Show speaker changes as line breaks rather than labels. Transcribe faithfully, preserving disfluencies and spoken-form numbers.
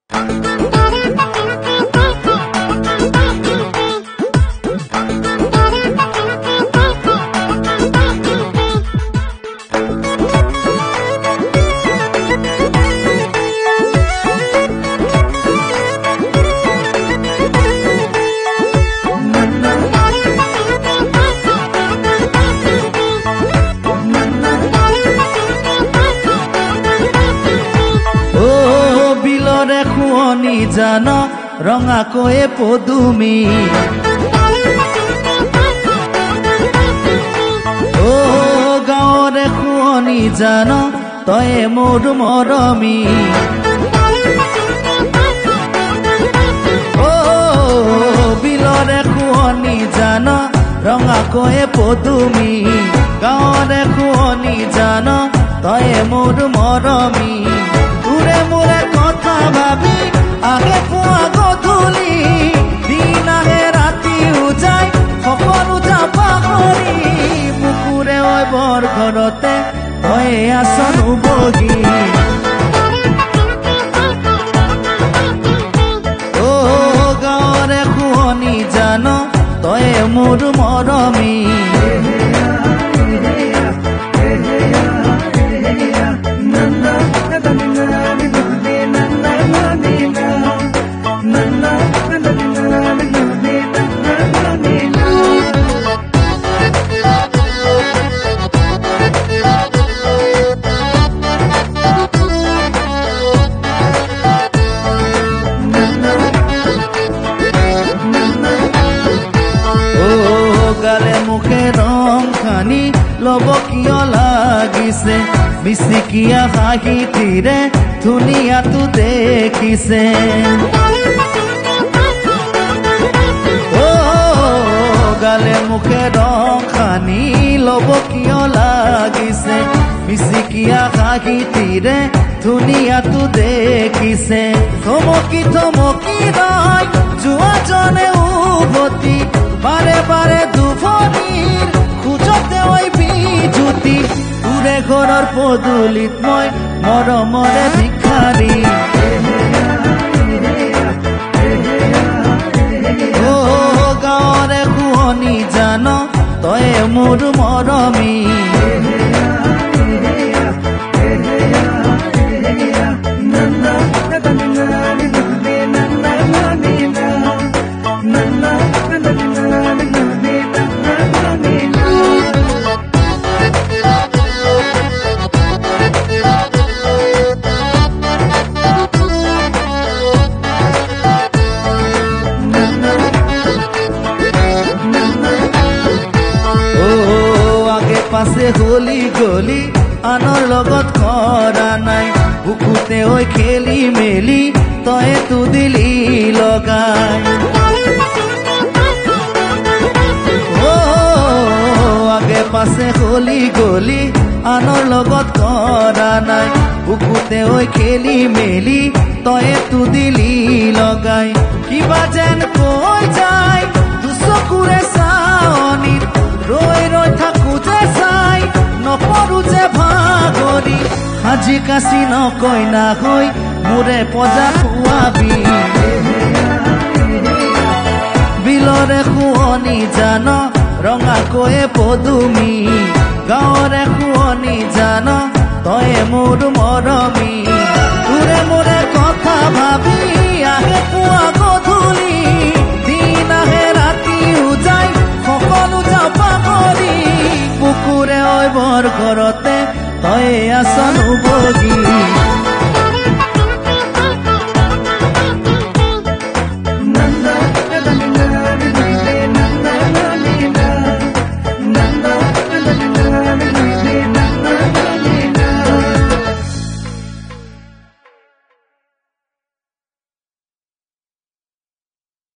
জান ৰঙাকৈয়ে পদুমি ও গাঁৱৰে শুৱনি জান তয়ে মোৰ মৰমী ও বিলৰে শুৱনি জান ৰঙাকৈয়ে পদুমি গাঁৱৰে শুৱনি জান তয়ে মোৰ মৰমী তোৰে মোৰে কথা ভাবি আগে পুৱা গধূলি দিন আহে ৰাতিও যায় সকলো যাবা কৰি বুকুৰে ঐ বৰ ঘৰতে তয়ে আছন বহি অ গাঁৱৰে শুৱনি জান তয়ে মোৰ মৰমী লব কিয় লাগিছে মিচিকিয়া হাঁহিটিৰে ধুনীয়াটো দেখিছে অ গালে মুখে ৰং সানি লব কিয় লাগিছে মিচিকিয়া হাঁহিটিৰে ধুনীয়াটো দেখিছে থমকি থমকি ৰয় যোৱাজনে উভতি বাৰে বাৰে দুভৰিৰ খুজতে ঐ বিজুতি তোৰে ঘৰৰ পদূলিত মই মৰমৰে ভিক্ষাৰী অ গাঁৱৰে শুৱনি জান তয়ে মোৰ মৰমী পাছে হলি গলি আনৰ লগত কৰা নাই বুকুতে ঐ খেলি মেলি তয়ে তু দিলি লগাই অ আগে পাছে হলি গলি আনৰ লগত কৰা নাই বুকুতে ঐ খেলি মেলি তয়ে তু দিলি লগাই কিবা যেন কৈ যায় দুচকুৰে চাৱনিত ৰৈ ৰৈ থাকো যে চাই নপৰো যে ভাগৰি সাজি কাচি নকৈ না হৈ মোৰে পজা খুৱাবি বিলৰে শুৱনি জান ৰঙাকৈয়ে পদুমি গাঁৱৰে শুৱনি জান তয়ে মোৰ মৰমী তোৰে মোৰে কথা ভাবি আহে পুৱা গধূলি দিন আহে ৰাতিও যায় সকলো যাবা কৰি বুকুৰে ঐ বৰ ঘৰতে তয়ে আছন বহি